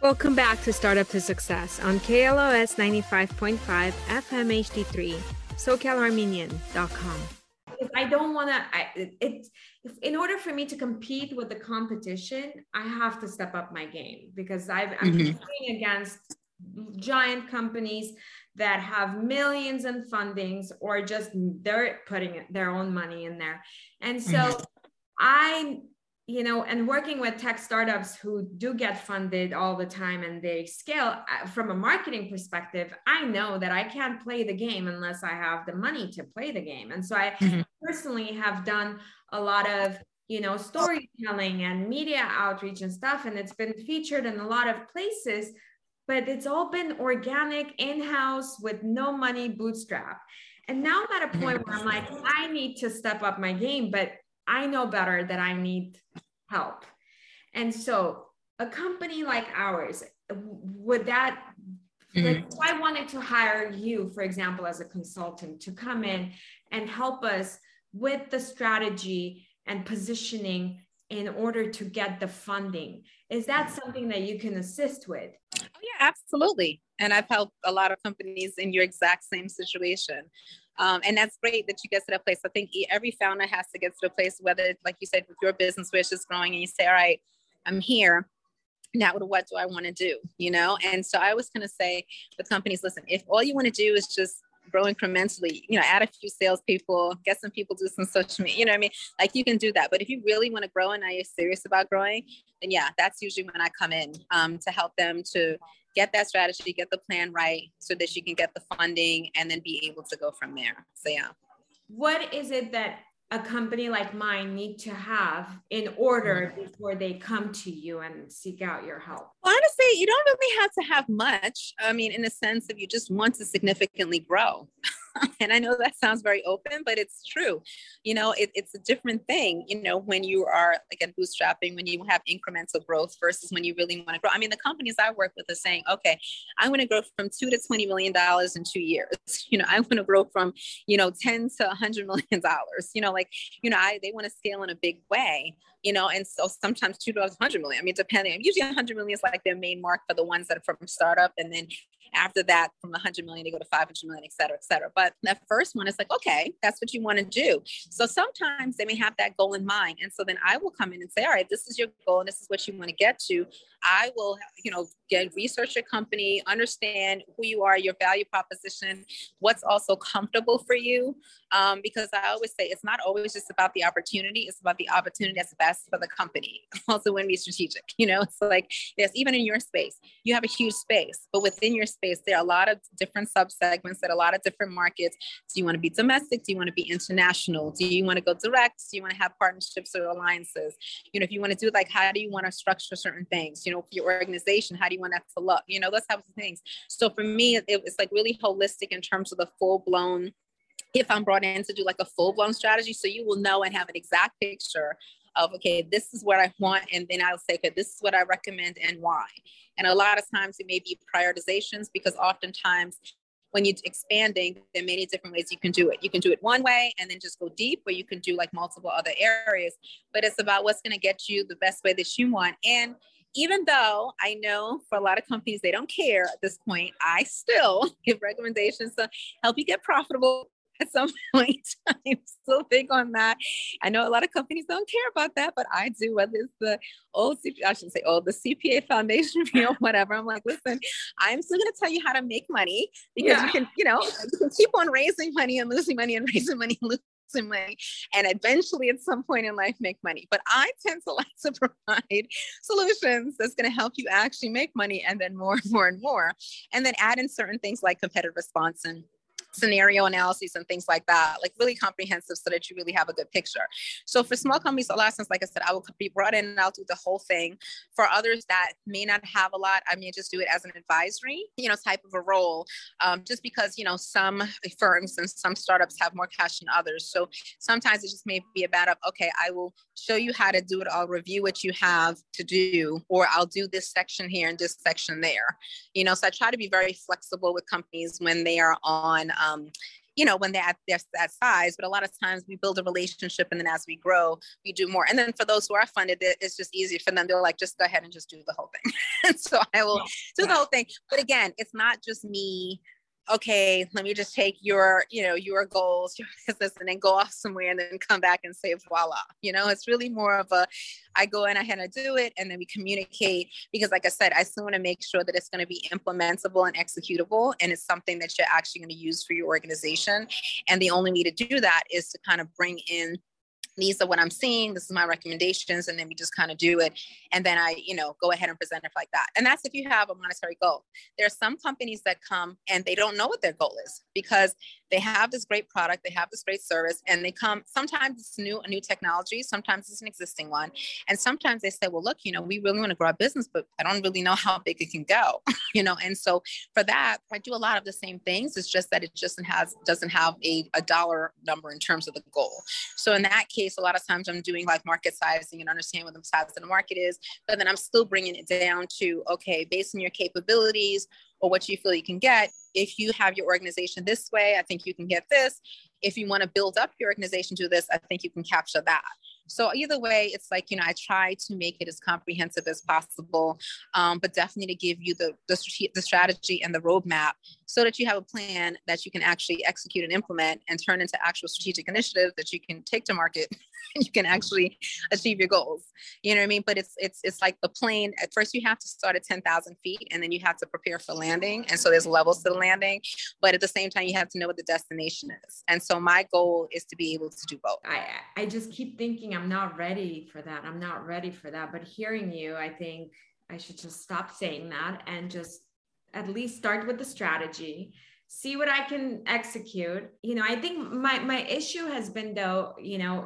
Welcome back to Startup to Success on KLOS 95.5 FM HD3, SoCalArmenian.com. Because I don't want to, in order for me to compete with the competition, I have to step up my game because I'm competing against giant companies that have millions in fundings or just they're putting their own money in there. And so and working with tech startups who do get funded all the time and they scale from a marketing perspective, I know that I can't play the game unless I have the money to play the game. And so I personally have done a lot of, storytelling and media outreach and stuff, and it's been featured in a lot of places, but it's all been organic, in-house, with no money, bootstrap. And now I'm at a point where I'm like, I need to step up my game, but I know better that I need help. And so a company like ours, would that, like, if I wanted to hire you, for example, as a consultant to come in and help us with the strategy and positioning in order to get the funding, is that something that you can assist with? Oh, yeah, absolutely. And I've helped a lot of companies in your exact same situation. And that's great that you get to that place. I think every founder has to get to the place, whether, like you said, with your business, where it's just growing and you say, all right, I'm here. Now, what do I want to do? And so I was going to say to companies, listen, if all you want to do is just grow incrementally, add a few salespeople, get some people, do some social media, like you can do that. But if you really want to grow and now you're serious about growing, then yeah, that's usually when I come in to help them to get that strategy, get the plan right so that you can get the funding and then be able to go from there. So yeah. What is it that a company like mine need to have in order before they come to you and seek out your help? Well, honestly, you don't really have to have much. In the sense of you just want to significantly grow. And I know that sounds very open, but it's true. It's a different thing, when you are, again, bootstrapping, when you have incremental growth versus when you really want to grow. The companies I work with are saying, okay, I want to grow from $2 to $20 million in 2 years. I want to grow from, 10 to $100 million, they want to scale in a big way. And so sometimes $2 to $100 million. Depending, usually $100 million is like their main mark for the ones that are from startup. And then after that, from the $100 million, they go to $500 million, et cetera, et cetera. But that first one is like, okay, that's what you want to do. So sometimes they may have that goal in mind. And so then I will come in and say, all right, this is your goal and this is what you want to get to. I will, research your company, understand who you are, your value proposition, what's also comfortable for you. Because I always say it's not always just about the opportunity. It's about the opportunity that's best for the company. Also want to be strategic. It's like, yes, even in your space, you have a huge space, but within your space, there are a lot of different subsegments at a lot of different markets. Do you want to be domestic? Do you want to be international? Do you want to go direct? Do you want to have partnerships or alliances? If you want to do, like, how do you want to structure certain things? For your organization, how do you want that to look? Those types of things. So for me, it's like really holistic in terms of the full blown, if I'm brought in to do like a full blown strategy. So you will know and have an exact picture of, okay, this is what I want. And then I'll say, okay, this is what I recommend and why. And a lot of times it may be prioritizations, because oftentimes when you're expanding, there are many different ways you can do it. You can do it one way and then just go deep, or you can do like multiple other areas, but it's about what's going to get you the best way that you want. And even though I know for a lot of companies, they don't care at this point, I still give recommendations to help you get profitable at some point. I'm so big on that. I know a lot of companies don't care about that, but I do, whether it's the old CPA, I shouldn't say old, the CPA foundation fee or whatever. I'm like, listen, I'm still going to tell you how to make money, because you can keep on raising money and losing money and raising money and losing money, and eventually at some point in life make money. But I tend to like to provide solutions that's going to help you actually make money, and then more and more and more, and then add in certain things like competitive response and scenario analyses and things like that, like really comprehensive, so that you really have a good picture. So for small companies, a lot of times, like I said, I will be brought in and I'll do the whole thing. For others that may not have a lot, I may just do it as an advisory, type of a role, just because, some firms and some startups have more cash than others. So sometimes it just may be a matter of, okay, I will show you how to do it. I'll review what you have to do, or I'll do this section here and this section there. So I try to be very flexible with companies when they are on when they're at that size. But a lot of times we build a relationship, and then as we grow, we do more. And then for those who are funded, it's just easier for them. They're like, just go ahead and just do the whole thing. And so I will do the whole thing. But again, it's not just me. Okay, let me just take your goals, your business, and then go off somewhere and then come back and say, voila. It's really more of I go in ahead and do it, and then we communicate, because like I said, I still want to make sure that it's going to be implementable and executable, and it's something that you're actually going to use for your organization. And the only way to do that is to kind of bring in, these are what I'm seeing, this is my recommendations, and then we just kind of do it. And then I, go ahead and present it like that. And that's if you have a monetary goal. There are some companies that come and they don't know what their goal is, because they have this great product, they have this great service, and they come, sometimes it's a new technology, sometimes it's an existing one. And sometimes they say, well, look, we really want to grow our business, but I don't really know how big it can go, And so for that, I do a lot of the same things. It's just that it just doesn't have a dollar number in terms of the goal. So in that case, a lot of times I'm doing like market sizing and understanding what the size of the market is, but then I'm still bringing it down to, okay, based on your capabilities or what you feel you can get, if you have your organization this way, I think you can get this. If you want to build up your organization to this, I think you can capture that. So either way, it's like, I try to make it as comprehensive as possible, but definitely to give you the strategy and the roadmap so that you have a plan that you can actually execute and implement and turn into actual strategic initiatives that you can take to market and you can actually achieve your goals. You know what I mean? But it's like the plane. At first you have to start at 10,000 feet, and then you have to prepare for landing. And so there's levels to the landing, but at the same time, you have to know what the destination is. And so my goal is to be able to do both. I just keep thinking I'm not ready for that. I'm not ready for that. But hearing you, I think I should just stop saying that and just at least start with the strategy, see what I can execute. I think my issue has been though,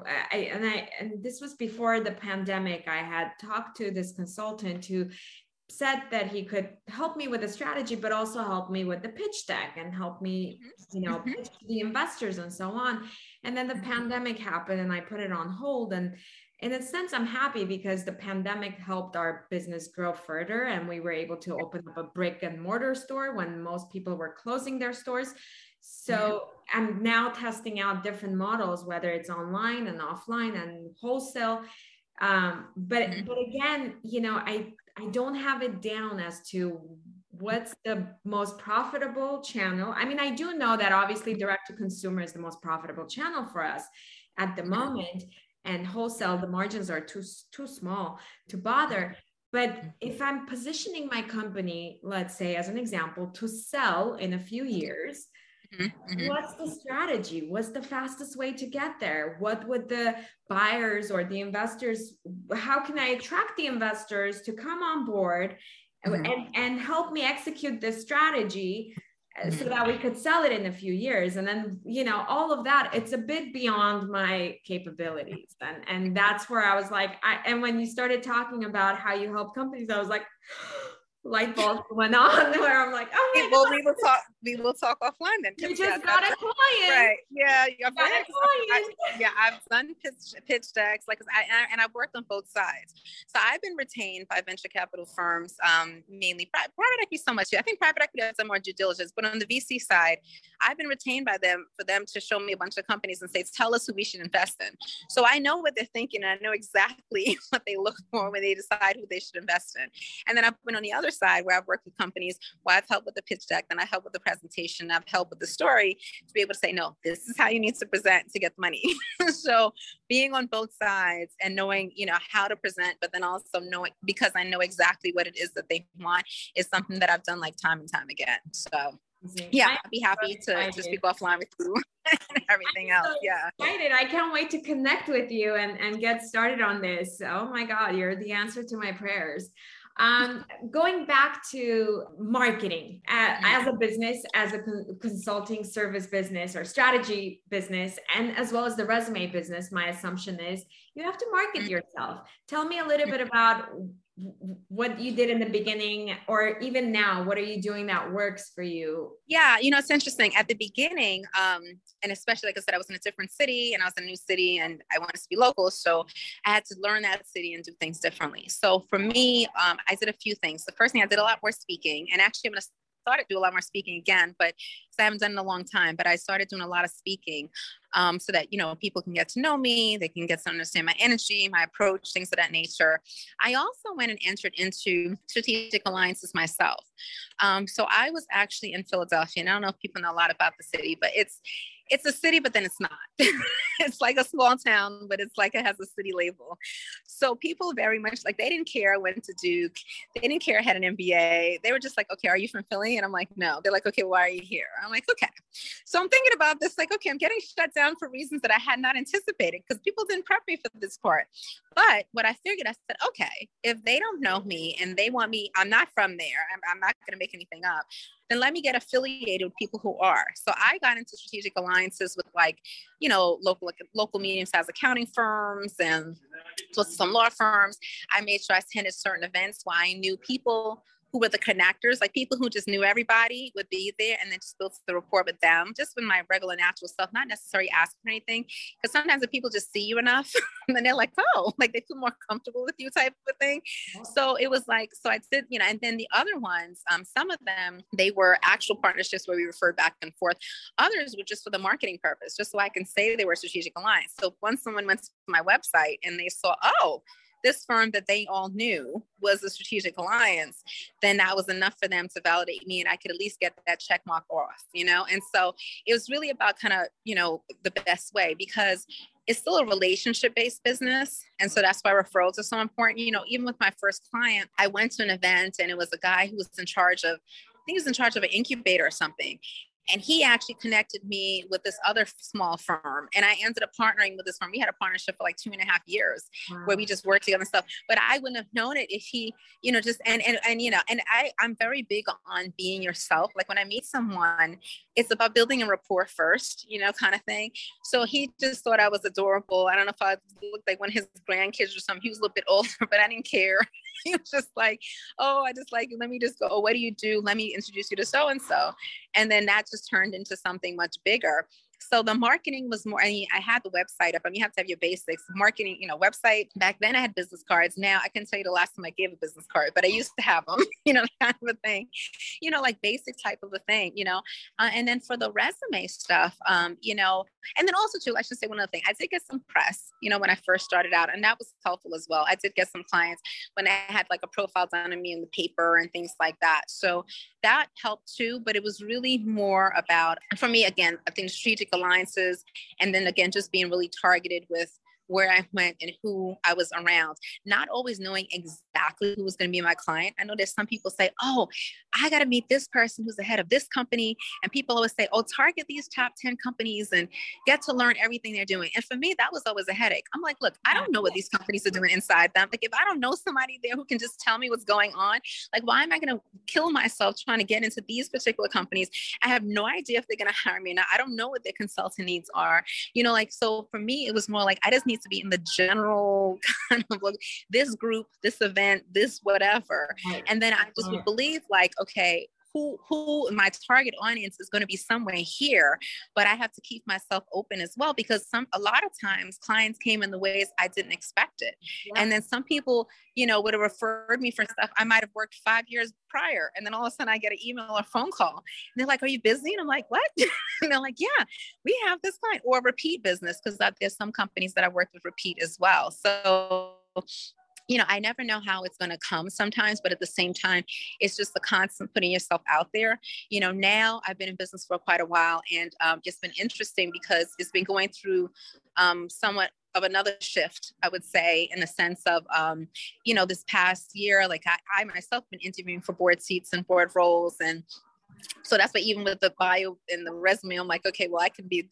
and this was before the pandemic, I had talked to this consultant who said that he could help me with the strategy, but also help me with the pitch deck and help me, pitch to the investors and so on. And then the pandemic happened and I put it on hold. And in a sense, I'm happy because the pandemic helped our business grow further, and we were able to open up a brick and mortar store when most people were closing their stores. So I'm now testing out different models, whether it's online and offline and wholesale. But again, I don't have it down as to what's the most profitable channel. I mean, I do know that obviously direct to consumer is the most profitable channel for us at the moment, and wholesale, the margins are too small to bother. But if I'm positioning my company, let's say as an example, to sell in a few years, what's the strategy? What's the fastest way to get there? What would the buyers or the investors, how can I attract the investors to come on board and help me execute this strategy so that we could sell it in a few years? And then, all of that, it's a bit beyond my capabilities. And that's where I was like, and when you started talking about how you help companies, I was like, light bulb went on where I'm like, oh my God. We will talk offline then. You just got a client. Right. Yeah. I've done pitch decks, and I've worked on both sides. So I've been retained by venture capital firms, mainly private equity so much. I think private equity has some more due diligence, but on the VC side, I've been retained by them for them to show me a bunch of companies and say, tell us who we should invest in. So I know what they're thinking, and I know exactly what they look for when they decide who they should invest in. And then I've been on the other side where I've worked with companies where I've helped with the pitch deck, then I help with the presentation, I've helped with the story to be able to say, no, this is how you need to present to get the money. So being on both sides and knowing, how to present, but then also knowing, because I know exactly what it is that they want, is something that I've done like time and time again. So yeah, I'd be happy to speak offline with you and everything else. Yeah. Excited. I can't wait to connect with you and get started on this. Oh my God, you're the answer to my prayers. Going back to marketing as a business, as a consulting service business or strategy business, and as well as the resume business, my assumption is you have to market yourself. Tell me a little bit about what you did in the beginning, or even now, what are you doing that works for you? Yeah, it's interesting. At the beginning, and especially, like I said, I was in a different city and I was in a new city and I wanted to be local. So I had to learn that city and do things differently. So for me, I did a few things. The first thing, I did a lot more speaking, and actually I'm going to started to do a lot more speaking again, but I haven't done it in a long time, but I started doing a lot of speaking so that, you know, people can get to know me, they can get to understand my energy, my approach, things of that nature. I also went and entered into strategic alliances myself. So I was actually in Philadelphia, and I don't know if people know a lot about the city, but it's a city, but then it's not. It's like a small town, but it's like it has a city label. So people very much like, they didn't care I went to Duke. They didn't care I had an MBA. They were just like, okay, are you from Philly? And I'm like, no. They're like, okay, why are you here? I'm like, okay. So I'm thinking about this, like, okay, I'm getting shut down for reasons that I had not anticipated because people didn't prep me for this part. But what I figured, I said, okay, if they don't know me and they want me, I'm not from there. I'm not going to make anything up. Then let me get affiliated with people who are. So I got into strategic alliances with, like, you know, local medium-sized accounting firms and some law firms. I made sure I attended certain events where I knew people who were the connectors, like people who just knew everybody would be there, and then just built the rapport with them, just with my regular natural stuff, not necessarily asking for anything. Because sometimes if people just see you enough, and then they're like, oh, like they feel more comfortable with you type of a thing. So it was like, so I did, you know, and then the other ones, some of them, they were actual partnerships where we referred back and forth. Others were just for the marketing purpose, just so I can say they were a strategic alliance. So once someone went to my website and they saw, oh, this firm that they all knew was a strategic alliance, then that was enough for them to validate me, and I could at least get that check mark off, you know? And so it was really about kind of, you know, the best way, because it's still a relationship-based business. And so that's why referrals are so important. You know, even with my first client, I went to an event and it was a guy who was in charge of, I think he was in charge of an incubator or something. And he actually connected me with this other small firm. And I ended up partnering with this firm. We had a partnership for like 2.5 years where we just worked together and stuff. But I wouldn't have known it if he, you know, just, and you know, and I'm very big on being yourself. Like when I meet someone, it's about building a rapport first, you know, kind of thing. So he just thought I was adorable. I don't know if I looked like one of his grandkids or something. He was a little bit older, but I didn't care. He was just like, oh, I just like, let me just go, oh, what do you do? Let me introduce you to so-and-so. And then that just turned into something much bigger. So the marketing was more, I mean, I had the website up. I mean, you have to have your basics. Marketing, you know, website. Back then I had business cards. Now I can tell you the last time I gave a business card, but I used to have them, you know, kind of a thing, you know, like basic type of a thing, you know. And then for the resume stuff, you know, and then also too, I should say one other thing. I did get some press, you know, when I first started out, and that was helpful as well. I did get some clients when I had like a profile done on me in the paper and things like that. So that helped too, but it was really more about, for me, again, I think strategic alliances, and then again, just being really targeted with where I went and who I was around, not always knowing exactly who was going to be my client. I know there's some people say, oh, I got to meet this person who's the head of this company. And people always say, oh, target these top 10 companies and get to learn everything they're doing. And for me, that was always a headache. I'm like, look, I don't know what these companies are doing inside them. Like, if I don't know somebody there who can just tell me what's going on, like, why am I going to kill myself trying to get into these particular companies? I have no idea if they're going to hire me. Now, I don't know what their consulting needs are. You know, like, so for me, it was more like, I just need to be in the general kind of like this group, this event, this whatever. And then I just would believe like, okay, who my target audience is going to be somewhere here, but I have to keep myself open as well, because a lot of times clients came in the ways I didn't expect it. Yeah. And then some people, you know, would have referred me for stuff I might have worked 5 years prior. And then all of a sudden I get an email or phone call and they're like, are you busy? And I'm like, what? And they're like, yeah, we have this client, or repeat business, because there's some companies that I work with repeat as well. So, you know, I never know how it's going to come sometimes, but at the same time, it's just the constant putting yourself out there. You know, now I've been in business for quite a while, and it's been interesting because it's been going through somewhat of another shift, I would say, in the sense of, you know, this past year, like I myself been interviewing for board seats and board roles. And so that's why even with the bio and the resume, I'm like, okay, well, I can be,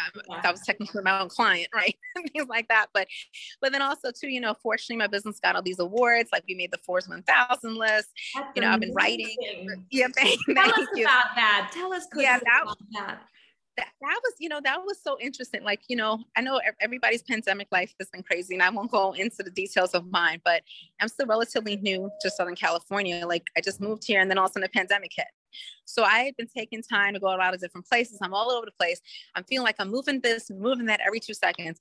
I was technically my own client, right? Things like that. But then also too, you know, fortunately my business got all these awards. Like we made the Forbes 1000 list. That's you know, I've been writing. Yeah, thank Tell us you. about that. Tell us quickly about that. That was, you know, that was so interesting. Like, you know, I know everybody's pandemic life has been crazy, and I won't go into the details of mine, but I'm still relatively new to Southern California. Like I just moved here, and then all of a sudden the pandemic hit. So I had been taking time to go around to different places. I'm all over the place. I'm feeling like I'm moving this, moving that every 2 seconds.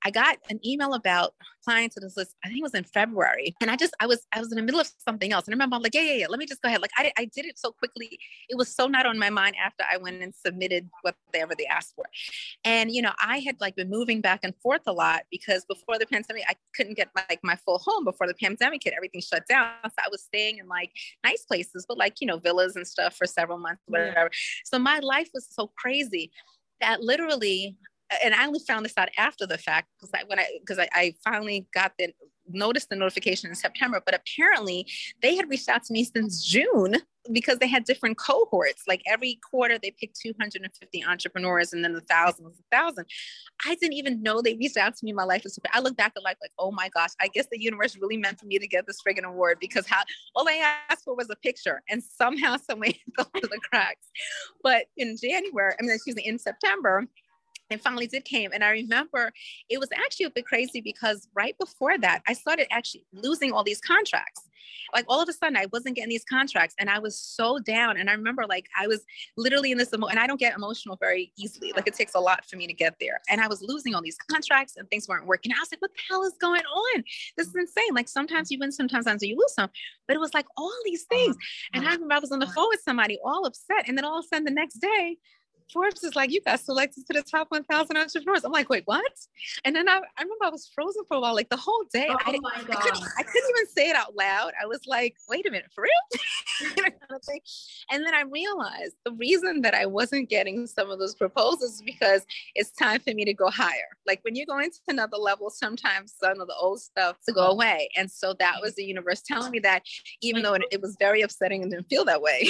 I got an email about applying to this list. I think it was in February. And I was in the middle of something else. And I remember I'm like, yeah, let me just go ahead. Like I did it so quickly. It was so not on my mind after I went and submitted whatever they asked for. And, I had like been moving back and forth a lot because before the pandemic, I couldn't get like my full home before the pandemic hit, everything shut down. So I was staying in like nice places, but like, villas and stuff for several months, whatever. So my life was so crazy that literally, and I only found this out after the fact because I finally noticed the notification in September, but apparently they had reached out to me since June because they had different cohorts. Like every quarter they picked 250 entrepreneurs and then 1,000. I didn't even know they reached out to me. My life was super. I look back at life like, oh my gosh, I guess the universe really meant for me to get this friggin' award because all I asked for was a picture and somehow, some way it fell through the cracks. But in September, it finally came. And I remember it was actually a bit crazy because right before that, I started actually losing all these contracts. Like all of a sudden I wasn't getting these contracts and I was so down. And I remember like, I was literally in this, and I don't get emotional very easily. Like it takes a lot for me to get there. And I was losing all these contracts and things weren't working. I was like, what the hell is going on? This is insane. Like sometimes you win, sometimes you lose some, but it was like all these things. And I remember I was on the phone with somebody all upset. And then all of a sudden the next day, Forbes is like, you got selected to the top 1,000 entrepreneurs. I'm like, wait, what? And then I remember I was frozen for a while, like the whole day. Oh I couldn't even say it out loud. I was like, wait a minute, for real? And then I realized the reason that I wasn't getting some of those proposals is because it's time for me to go higher. Like when you're going to another level, sometimes some of the old stuff to go away. And so that was the universe telling me that, even though it was very upsetting and didn't feel that way.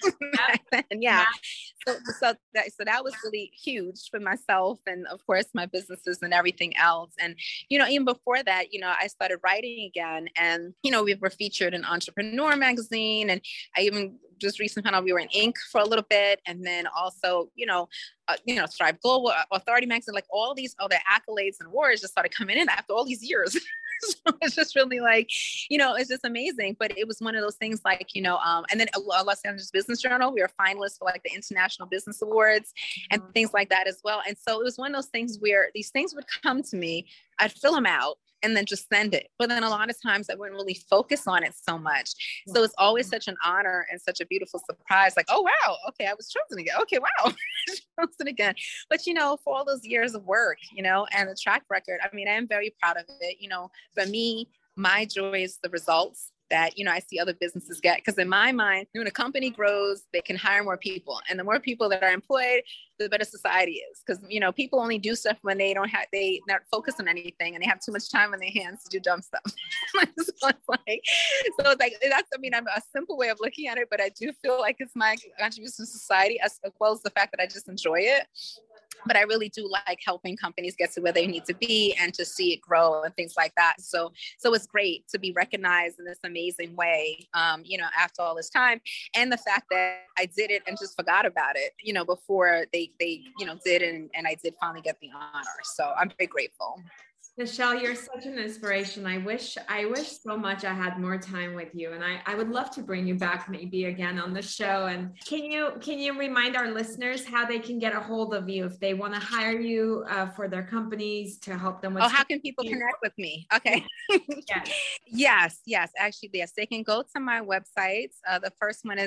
So that was really huge for myself and of course my businesses and everything else. And, even before that, I started writing again and, we were featured in Entrepreneur magazine. And I even just recently found out we were in Inc. for a little bit. And then also, Strive Global, Authority magazine, like all these other accolades and awards just started coming in after all these years. So it's just really like, it's just amazing. But it was one of those things like, and then Los Angeles Business Journal, we were finalists for like the International Business Awards and things like that as well. And so it was one of those things where these things would come to me, I'd fill them out and then just send it. But then a lot of times I wouldn't really focus on it so much. So it's always such an honor and such a beautiful surprise. Like, oh, wow. Okay. I was chosen again. Okay. Wow. Chosen again. But, for all those years of work, and the track record, I mean, I am very proud of it. For me, my joy is the results that, I see other businesses get. Because in my mind, when a company grows, they can hire more people. And the more people that are employed, the better society is. Because, people only do stuff when they're not focused on anything and they have too much time on their hands to do dumb stuff. So it's like, I'm a simple way of looking at it, but I do feel like it's my contribution to society as well as the fact that I just enjoy it. But I really do like helping companies get to where they need to be and to see it grow and things like that. So it's great to be recognized in this amazing way, after all this time. And the fact that I did it and just forgot about it, before they did. And I did finally get the honor. So I'm very grateful. Michelle, you're such an inspiration. I wish so much I had more time with you, and I would love to bring you back maybe again on the show. And can you remind our listeners how they can get a hold of you if they want to hire you for their companies to help them with? Oh, how can people connect with me? Okay. Yes. Actually, yes, they can go to my websites. The first one is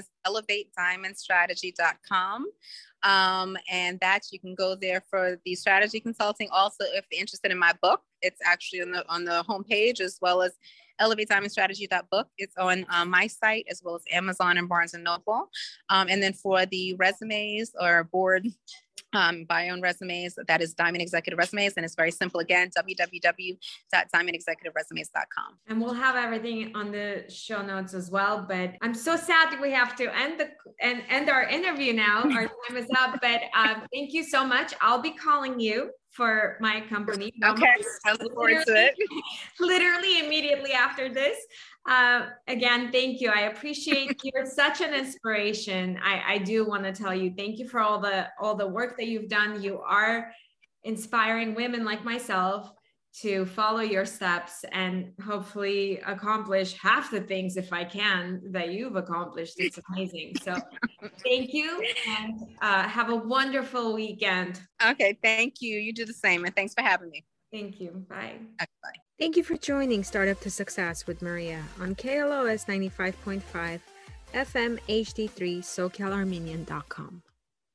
elevatediamondstrategy.com. And that you can go there for the strategy consulting. Also, if you're interested in my book, it's actually on the homepage, as well as elevatediamondstrategy.book. It's on my site, as well as Amazon and Barnes & Noble. And then for the resumes or board bio and resumes, that is Diamond Executive Resumes. And it's very simple. Again, www.diamondexecutiveresumes.com. And we'll have everything on the show notes as well. But I'm so sad that we have to end our interview now. Our time is up. But thank you so much. I'll be calling you for my company. Okay, I look forward to it. Literally immediately after this. Again, thank you. I appreciate you're such an inspiration. I do want to tell you, thank you for all the work that you've done. You are inspiring women like myself to follow your steps and hopefully accomplish half the things, if I can, that you've accomplished. It's amazing. So thank you, and have a wonderful weekend. Okay. Thank you. You do the same. And thanks for having me. Thank you. Bye. Bye. Thank you for joining Startup to Success with Maria on KLOS 95.5 FM HD3 SoCalArmenian.com.